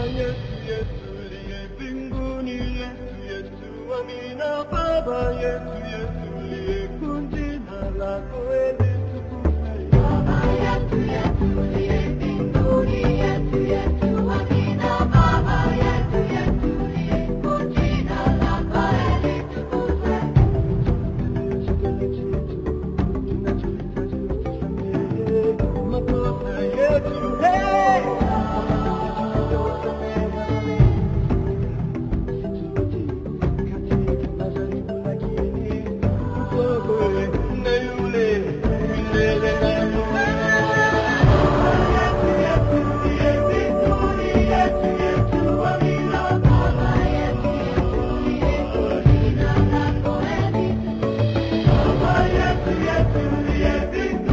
Yesu, Yesu uliye mbinguni, Yesu, Yesu amina Baba, Yesu, Yesu uliye jina lako